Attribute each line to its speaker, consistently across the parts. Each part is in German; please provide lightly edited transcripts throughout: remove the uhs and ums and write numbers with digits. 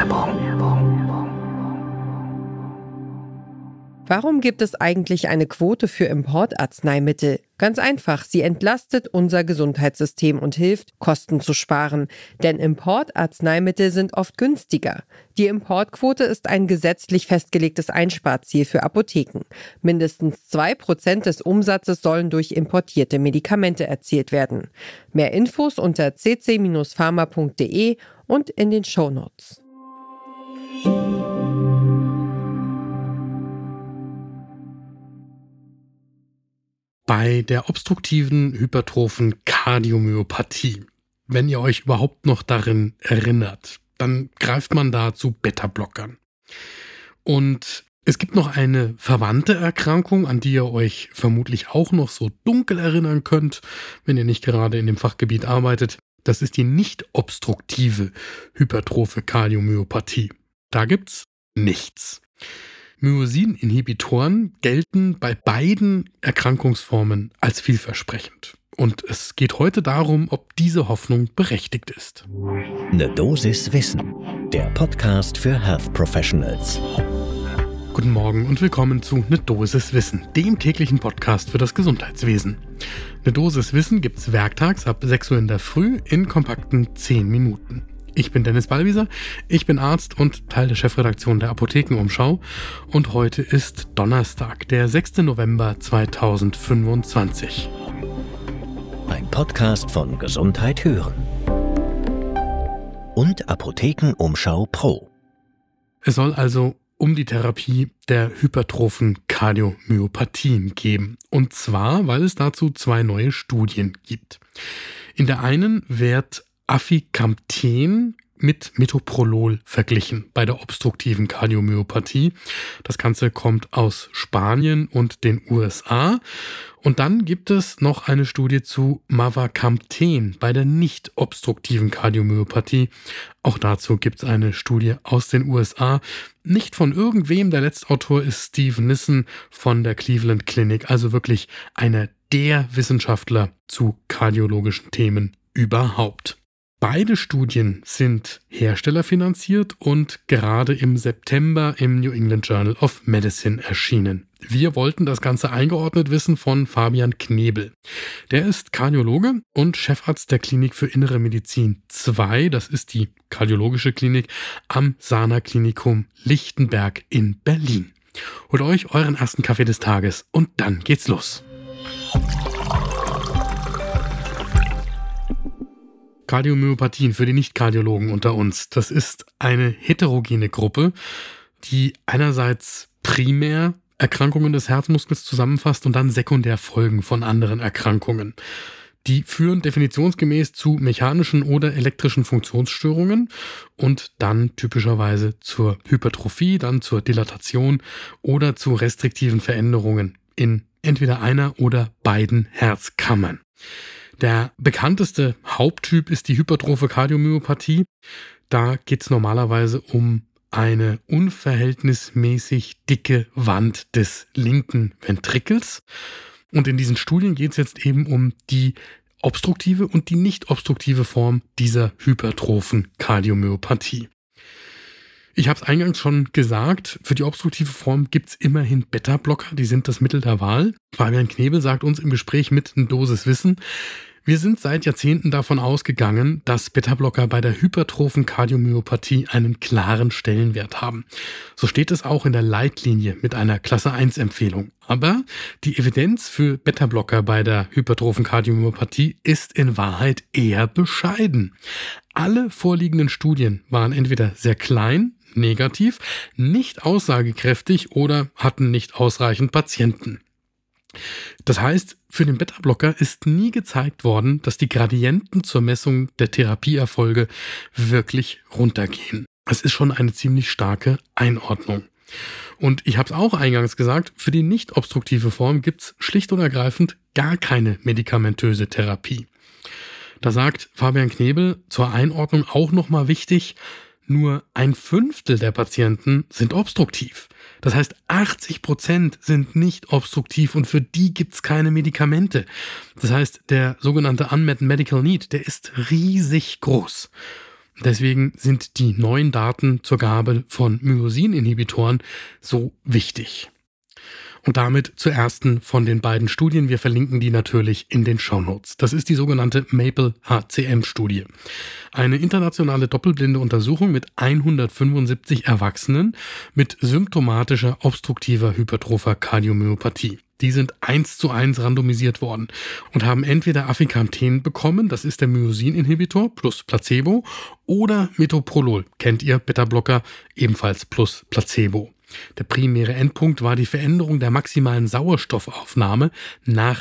Speaker 1: Warum gibt es eigentlich eine Quote für Importarzneimittel? Ganz einfach, sie entlastet unser Gesundheitssystem und hilft, Kosten zu sparen. Denn Importarzneimittel sind oft günstiger. Die Importquote ist ein gesetzlich festgelegtes Einsparziel für Apotheken. Mindestens 2% des Umsatzes sollen durch importierte Medikamente erzielt werden. Mehr Infos unter cc-pharma.de und in den Shownotes.
Speaker 2: Bei der obstruktiven hypertrophen Kardiomyopathie, wenn ihr euch überhaupt noch darin erinnert, dann greift man da zu Beta-Blockern. Und es gibt noch eine verwandte Erkrankung, an die ihr euch vermutlich auch noch so dunkel erinnern könnt, wenn ihr nicht gerade in dem Fachgebiet arbeitet. Das ist die nicht obstruktive hypertrophe Kardiomyopathie. Da gibt's nichts. Myosin-Inhibitoren gelten bei beiden Erkrankungsformen als vielversprechend. Und es geht heute darum, ob diese Hoffnung berechtigt ist.
Speaker 3: Eine Dosis Wissen, der Podcast für Health Professionals.
Speaker 2: Guten Morgen und willkommen zu Eine Dosis Wissen, dem täglichen Podcast für das Gesundheitswesen. Eine Dosis Wissen gibt's werktags ab 6 Uhr in der Früh in kompakten 10 Minuten. Ich bin Dennis Ballwieser, ich bin Arzt und Teil der Chefredaktion der Apothekenumschau und heute ist Donnerstag, der 6. November 2025.
Speaker 3: Ein Podcast von Gesundheit hören und Apothekenumschau Pro.
Speaker 2: Es soll also um die Therapie der hypertrophen Kardiomyopathien gehen. Und zwar, weil es dazu 2 neue Studien gibt. In der einen wird Aficamten mit Metoprolol verglichen bei der obstruktiven Kardiomyopathie. Das Ganze kommt aus Spanien und den USA. Und dann gibt es noch eine Studie zu Mavacamten bei der nicht obstruktiven Kardiomyopathie. Auch dazu gibt es eine Studie aus den USA. Nicht von irgendwem, der Letztautor ist Steve Nissen von der Cleveland Clinic, also wirklich einer der Wissenschaftler zu kardiologischen Themen überhaupt. Beide Studien sind herstellerfinanziert und gerade im September im New England Journal of Medicine erschienen. Wir wollten das Ganze eingeordnet wissen von Fabian Knebel. Der ist Kardiologe und Chefarzt der Klinik für Innere Medizin 2, das ist die kardiologische Klinik am Sana Klinikum Lichtenberg in Berlin. Holt euch euren ersten Kaffee des Tages und dann geht's los. Kardiomyopathien für die Nicht-Kardiologen unter uns. Das ist eine heterogene Gruppe, die einerseits primär Erkrankungen des Herzmuskels zusammenfasst und dann sekundär Folgen von anderen Erkrankungen. Die führen definitionsgemäß zu mechanischen oder elektrischen Funktionsstörungen und dann typischerweise zur Hypertrophie, dann zur Dilatation oder zu restriktiven Veränderungen in entweder einer oder beiden Herzkammern. Der bekannteste Haupttyp ist die hypertrophe Kardiomyopathie. Da geht es normalerweise um eine unverhältnismäßig dicke Wand des linken Ventrikels. Und in diesen Studien geht es jetzt eben um die obstruktive und die nicht obstruktive Form dieser hypertrophen Kardiomyopathie. Ich habe es eingangs schon gesagt, für die obstruktive Form gibt es immerhin Beta-Blocker, die sind das Mittel der Wahl. Fabian Knebel sagt uns im Gespräch mit Eine Dosis Wissen, wir sind seit Jahrzehnten davon ausgegangen, dass Beta-Blocker bei der hypertrophen Kardiomyopathie einen klaren Stellenwert haben. So steht es auch in der Leitlinie mit einer Klasse-1-Empfehlung. Aber die Evidenz für Beta-Blocker bei der hypertrophen Kardiomyopathie ist in Wahrheit eher bescheiden. Alle vorliegenden Studien waren entweder sehr klein, negativ, nicht aussagekräftig oder hatten nicht ausreichend Patienten. Das heißt, für den Beta-Blocker ist nie gezeigt worden, dass die Gradienten zur Messung der Therapieerfolge wirklich runtergehen. Es ist schon eine ziemlich starke Einordnung. Und ich habe es auch eingangs gesagt, für die nicht obstruktive Form gibt es schlicht und ergreifend gar keine medikamentöse Therapie. Da sagt Fabian Knebel zur Einordnung auch nochmal wichtig, nur 1/5 der Patienten sind obstruktiv. Das heißt, 80% sind nicht obstruktiv und für die gibt's keine Medikamente. Das heißt, der sogenannte Unmet Medical Need, der ist riesig groß. Deswegen sind die neuen Daten zur Gabe von Myosininhibitoren so wichtig. Und damit zur ersten von den beiden Studien. Wir verlinken die natürlich in den Shownotes. Das ist die sogenannte MAPLE-HCM-Studie. Eine internationale doppelblinde Untersuchung mit 175 Erwachsenen mit symptomatischer obstruktiver hypertropher Kardiomyopathie. Die sind 1:1 randomisiert worden und haben entweder Aficamten bekommen, das ist der Myosininhibitor plus Placebo, oder Metoprolol, kennt ihr, Beta-Blocker, ebenfalls plus Placebo. Der primäre Endpunkt war die Veränderung der maximalen Sauerstoffaufnahme nach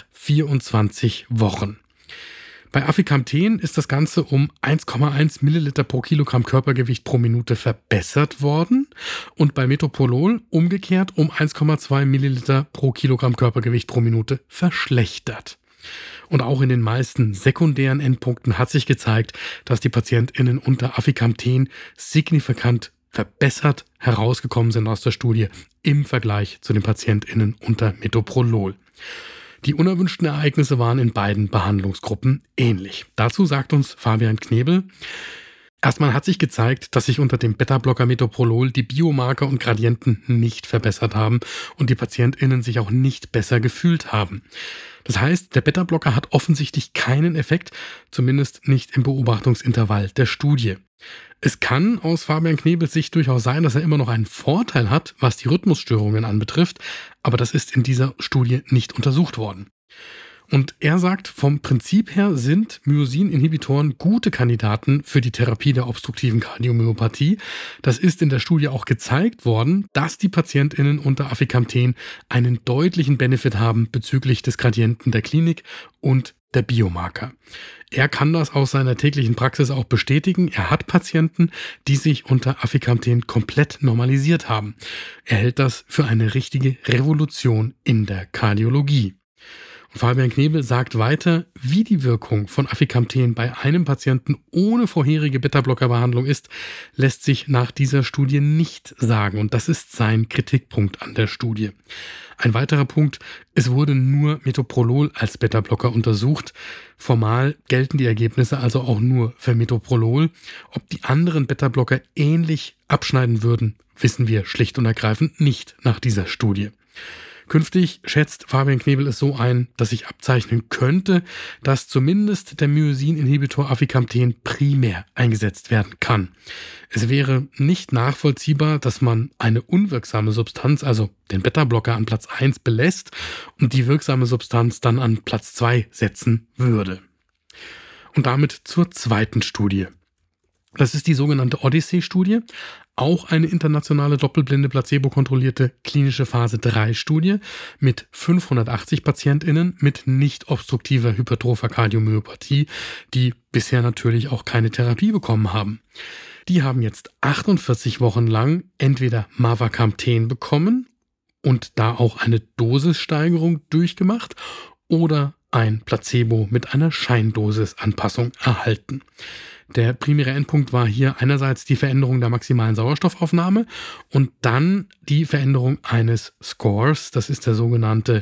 Speaker 2: 24 Wochen. Bei Aficamten ist das Ganze um 1,1 Milliliter pro Kilogramm Körpergewicht pro Minute verbessert worden und bei Metoprolol umgekehrt um 1,2 Milliliter pro Kilogramm Körpergewicht pro Minute verschlechtert. Und auch in den meisten sekundären Endpunkten hat sich gezeigt, dass die PatientInnen unter Aficamten signifikant verbessert herausgekommen sind aus der Studie im Vergleich zu den PatientInnen unter Metoprolol. Die unerwünschten Ereignisse waren in beiden Behandlungsgruppen ähnlich. Dazu sagt uns Fabian Knebel: Erstmal hat sich gezeigt, dass sich unter dem Beta-Blocker Metoprolol die Biomarker und Gradienten nicht verbessert haben und die PatientInnen sich auch nicht besser gefühlt haben. Das heißt, der Beta-Blocker hat offensichtlich keinen Effekt, zumindest nicht im Beobachtungsintervall der Studie. Es kann aus Fabian Knebels Sicht durchaus sein, dass er immer noch einen Vorteil hat, was die Rhythmusstörungen anbetrifft, aber das ist in dieser Studie nicht untersucht worden. Und er sagt, vom Prinzip her sind Myosininhibitoren gute Kandidaten für die Therapie der obstruktiven Kardiomyopathie. Das ist in der Studie auch gezeigt worden, dass die PatientInnen unter Aficamten einen deutlichen Benefit haben bezüglich des Gradienten der Klinik und der Biomarker. Er kann das aus seiner täglichen Praxis auch bestätigen. Er hat Patienten, die sich unter Aficamten komplett normalisiert haben. Er hält das für eine richtige Revolution in der Kardiologie. Und Fabian Knebel sagt weiter, wie die Wirkung von Aficamten bei einem Patienten ohne vorherige Beta-Blocker-Behandlung ist, lässt sich nach dieser Studie nicht sagen. Und das ist sein Kritikpunkt an der Studie. Ein weiterer Punkt, es wurde nur Metoprolol als Beta-Blocker untersucht. Formal gelten die Ergebnisse also auch nur für Metoprolol. Ob die anderen Beta-Blocker ähnlich abschneiden würden, wissen wir schlicht und ergreifend nicht nach dieser Studie. Künftig schätzt Fabian Knebel es so ein, dass sich abzeichnen könnte, dass zumindest der Myosininhibitor Aficamten primär eingesetzt werden kann. Es wäre nicht nachvollziehbar, dass man eine unwirksame Substanz, also den Beta-Blocker, an Platz 1 belässt und die wirksame Substanz dann an Platz 2 setzen würde. Und damit zur zweiten Studie. Das ist die sogenannte Odyssey-Studie, auch eine internationale doppelblinde placebo-kontrollierte klinische Phase-3-Studie mit 580 PatientInnen mit nicht obstruktiver hypertropher Kardiomyopathie, die bisher natürlich auch keine Therapie bekommen haben. Die haben jetzt 48 Wochen lang entweder Mavacamten bekommen und da auch eine Dosissteigerung durchgemacht oder ein Placebo mit einer Scheindosisanpassung erhalten. Der primäre Endpunkt war hier einerseits die Veränderung der maximalen Sauerstoffaufnahme und dann die Veränderung eines Scores. Das ist der sogenannte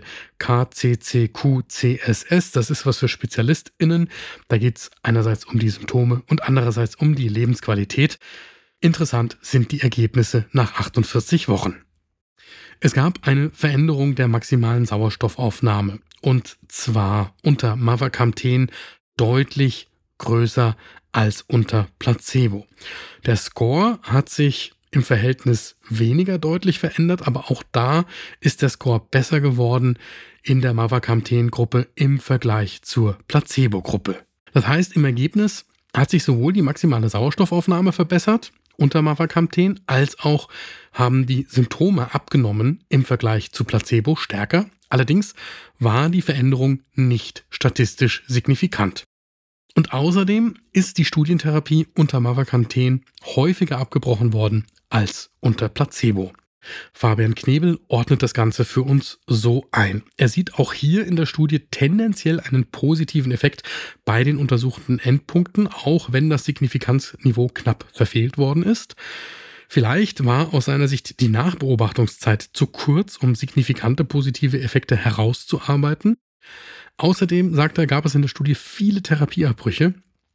Speaker 2: KCCQ-CSS. Das ist was für SpezialistInnen. Da geht es einerseits um die Symptome und andererseits um die Lebensqualität. Interessant sind die Ergebnisse nach 48 Wochen. Es gab eine Veränderung der maximalen Sauerstoffaufnahme und zwar unter Mavacamten deutlich größer als unter Placebo. Der Score hat sich im Verhältnis weniger deutlich verändert, aber auch da ist der Score besser geworden in der Mavacamten-Gruppe im Vergleich zur Placebo-Gruppe. Das heißt, im Ergebnis hat sich sowohl die maximale Sauerstoffaufnahme verbessert unter Mavacamten, als auch haben die Symptome abgenommen im Vergleich zu Placebo stärker. Allerdings war die Veränderung nicht statistisch signifikant. Und außerdem ist die Studientherapie unter Mavacamten häufiger abgebrochen worden als unter Placebo. Fabian Knebel ordnet das Ganze für uns so ein. Er sieht auch hier in der Studie tendenziell einen positiven Effekt bei den untersuchten Endpunkten, auch wenn das Signifikanzniveau knapp verfehlt worden ist. Vielleicht war aus seiner Sicht die Nachbeobachtungszeit zu kurz, um signifikante positive Effekte herauszuarbeiten. Außerdem, sagt er, gab es in der Studie viele Therapieabbrüche.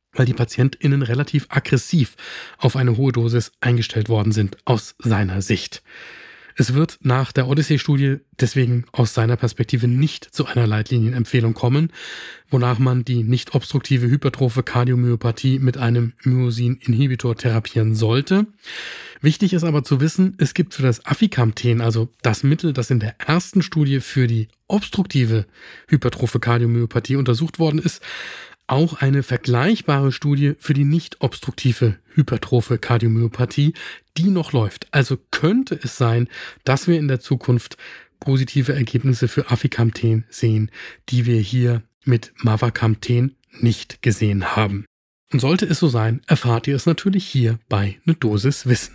Speaker 2: weil die PatientInnen relativ aggressiv auf eine hohe Dosis eingestellt worden sind, aus seiner Sicht. Es wird nach der Odyssey-Studie deswegen aus seiner Perspektive nicht zu einer Leitlinienempfehlung kommen, wonach man die nicht obstruktive hypertrophe Kardiomyopathie mit einem Myosin-Inhibitor therapieren sollte. Wichtig ist aber zu wissen, es gibt für das Aficamten, also das Mittel, das in der ersten Studie für die obstruktive hypertrophe Kardiomyopathie untersucht worden ist, auch eine vergleichbare Studie für die nicht obstruktive hypertrophe Kardiomyopathie, die noch läuft. Also könnte es sein, dass wir in der Zukunft positive Ergebnisse für Aficamten sehen, die wir hier mit Mavacamten nicht gesehen haben. Und sollte es so sein, erfahrt ihr es natürlich hier bei Ne Dosis Wissen.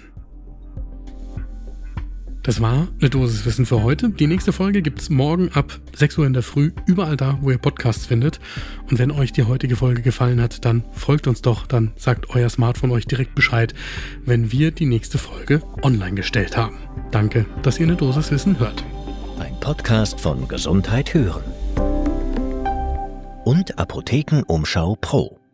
Speaker 2: Das war Ne Dosis Wissen für heute. Die nächste Folge gibt es morgen ab 6 Uhr in der Früh, überall da, wo ihr Podcasts findet. Und wenn euch die heutige Folge gefallen hat, dann folgt uns doch, dann sagt euer Smartphone euch direkt Bescheid, wenn wir die nächste Folge online gestellt haben. Danke, dass ihr Ne Dosis Wissen hört.
Speaker 3: Ein Podcast von Gesundheit hören und Apothekenumschau Pro.